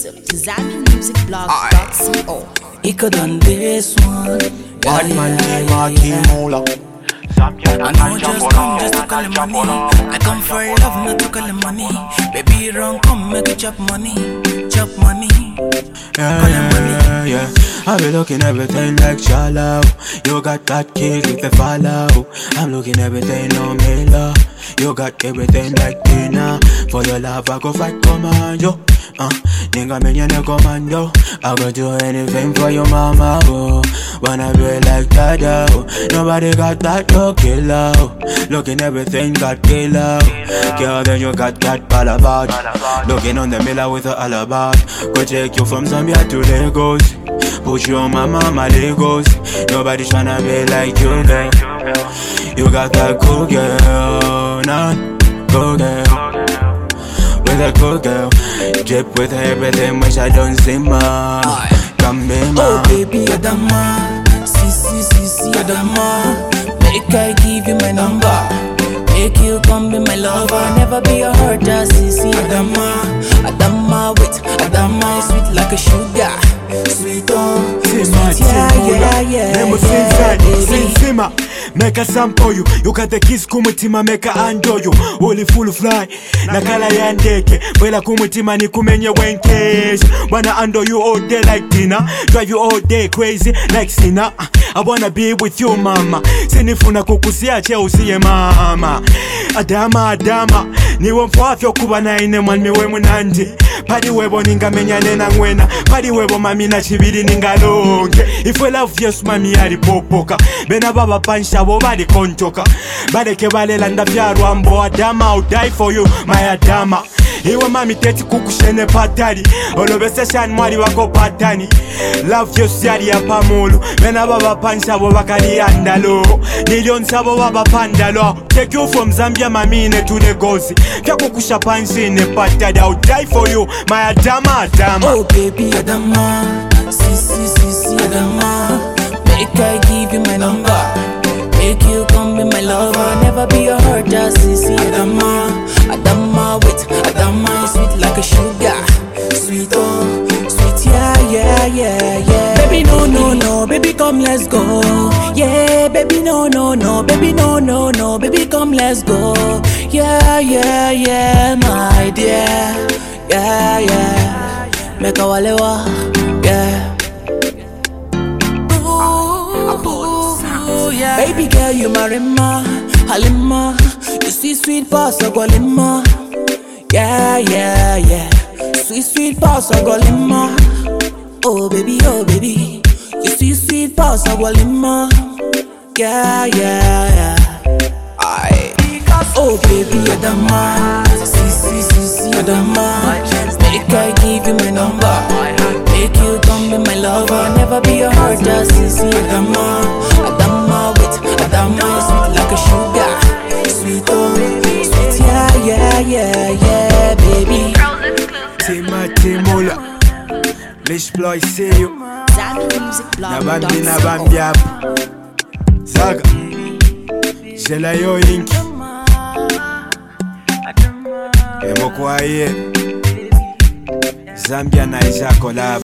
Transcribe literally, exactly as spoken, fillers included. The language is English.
exclusive to Zambian Music Blog dot co. He could done this one. Bad man, G Marky Mola. I know just come just to call him money. I come for love, not to call him money. Baby, run, come make it chop money, chop money. Yeah, Call him money. yeah, yeah. I be looking everything like shallow. You got that kick with the follow. I'm looking everything on me, love. You got everything like dinner. For your love, I go fight commando. Uh, nigga, me you no commando. I go do anything for your mama, oh. Wanna be like that, oh. Nobody got that, no killer. Looking everything got killer. Girl, then you got that balabad. Looking on the mirror with a alabad. Go take you from Zambia to Lagos. Put you on my mama Lagos. Nobody tryna be like you, girl. You got that cool girl, nah, cool girl. With a cool girl, drip with everything which I don't see ma. Come be ma. Oh baby, Adama, si si si si Adama. Make I give you my number. Make you come be my lover. Never be a hurter, si si Adama. Adama, wait, Adama is sweet like a sugar. Sweet oh, sweet yeah yeah yeah. Nemo yeah, Sinsima, make a sample you. You got the kiss kumutima, make a ando you. Holy full fly, nakala yandeke. Wela kumutima ni kumenye wenkesh. Wanna ando you all day like dinner. Drive you all day crazy like Sina. I wanna be with you mama. Sinifuna kukusia che usiye mama. Adama Adama, niwe mfafyo kuba na ine mwanmi we munandi. Padi webo ninga menya nena ngwena. Padi webo mami na chibidi ninga longe. If we love yes mami yari popoka. Bena baba pansha wo badi kontoka. Bade kebale landa vyaru ambo. Adama I'll die for you my Adama. Iwe mami teti kukushene patari. Olobese shan mwari wako patani. Love yes yari ya pamulu. Bena baba pansha wo bakali andalo. Nilion sabo baba pandalo. Take you from Zambia mamine to Lagos. Kya kukusha pansine patari. I'll die for you my Adama Adama. Oh baby Adama, si si si si Adama. Make I give you my number. Make you come be my lover. Never be a hurter, si si Adama. Adama, wait, Adama is sweet like a sugar. Sweet oh, sweet yeah yeah yeah yeah. Baby no no no, baby come let's go. Yeah, baby no no no, baby no no no, baby come let's go. Yeah yeah yeah my dear. Yeah, yeah, make a walewa, yeah. Ooh, yeah. Baby girl, you marry ma, Halima. You see sweet pasta golima. Yeah, yeah, yeah. Sweet, sweet pasta golima. Oh baby, oh baby. You see sweet pasta golima. Yeah, yeah, yeah. Aye. Oh baby, Adama, si si si si Adama. Make I give you my number. Make you come be my lover. Never be a hurter, si si Adama. Adama, wait, Adama is sweet like a sugar. Sweet oh, sweet yeah yeah yeah yeah, baby. Tima Timola, Lish Ploy see you. Zambian Music Blog dot Nabambi co. nabambi up. Zaga, Jela yo inki. Emo kwa ye Zambia na Isha collab.